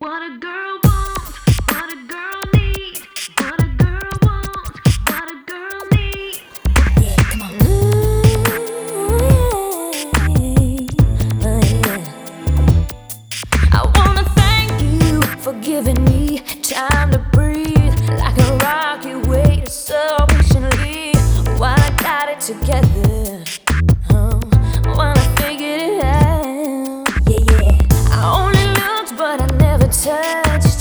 What a girl wants, what a girl needs, what a girl wants, what a girl needs. Yeah, come on. Yeah. I wanna thank you for giving me time to breathe, like a rock you waited so patiently while I got it together. While I figured it out. Yeah. I only looked, but I never touched.